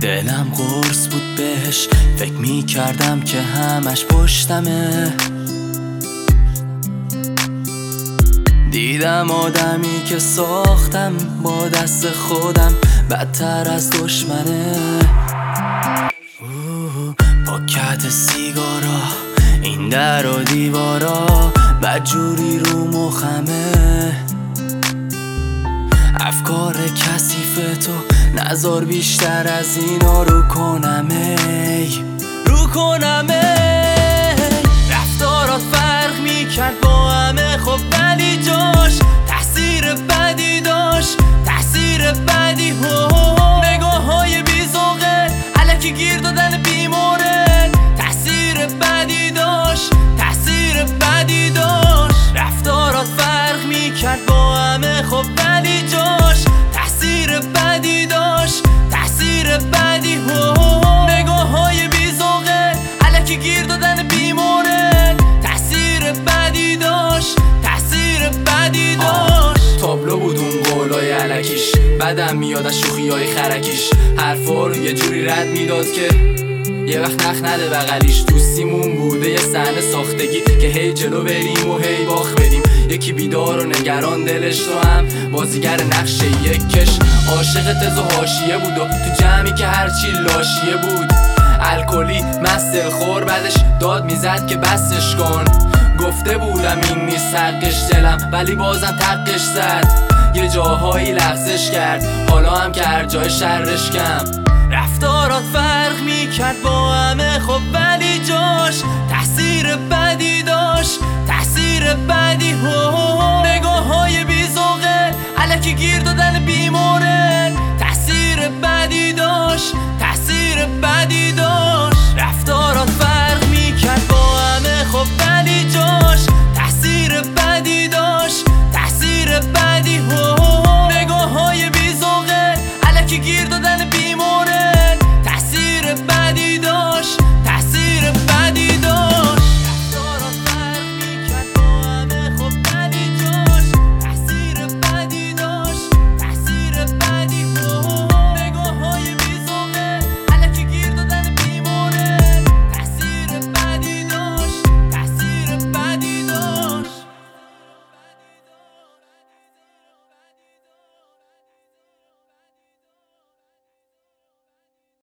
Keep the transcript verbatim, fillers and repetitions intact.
دلم قرص بود بهش، فکر می کردم که همش پشتمه. دیدم آدمی که ساختم با دست خودم بدتر از دشمنه. پاکت سیگارا، این در و دیوارا، بدجوری رو مخمه. افکار کثیف تو نزار بیشتر از اینا رو کنمه رو کنمه. رفتارات فرق میکرد با همه، خب ولی جاش تأثیر بدی داشت، تأثیر بدی. هو نگاه های بیزوقه، الکی گیر دادن بیمورد، تأثیر بدی داشت، تأثیر بدی داشت. رفتارات فرق میکرد با همه، خب ولی جاش تأثیر بدی داشت، تأثیر بدی. هو نگاه های بیزوقه، الکی گیر دادن بیمورد، تأثیر بدی داشت، تأثیر بدی داشت. تابلو بود اون قولای الکیش، بدم میاد از شوخیای خرکیش. حرفا رو یه جوری رد میداد که یه وقت نخ نده بغلیش. دوستیمون بوده یه صحنه ساختگی که هی جلو بریم و هی باخ بدیم. یکی بیدار و نگران، دلش رو هم بازیگر نقشه یک کش. عاشق تز و حاشیه بود و تو جمعی که هرچی لاشیه بود. الکلی مست دلخور، بعدش داد میزد که بسش کن. گفته بودم این نیست حقش دلم، ولی بازم تقش زد. یه جاهایی لغزش کرد، حالا هم که هر جای شرش کم. رفتارات فرق میکرد با همه، خب ولی جاش تأثیر بدی داشت، تأثیر بدی. هو نگاه های بیزوقه، الکی گیر دادن